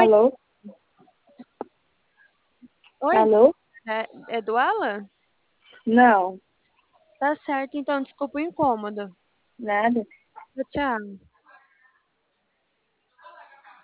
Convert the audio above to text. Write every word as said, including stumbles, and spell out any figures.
Oi, Alô? oi, Alô? é, é do Alan? Não, Tá certo, então, desculpa o incômodo. nada. Tchau.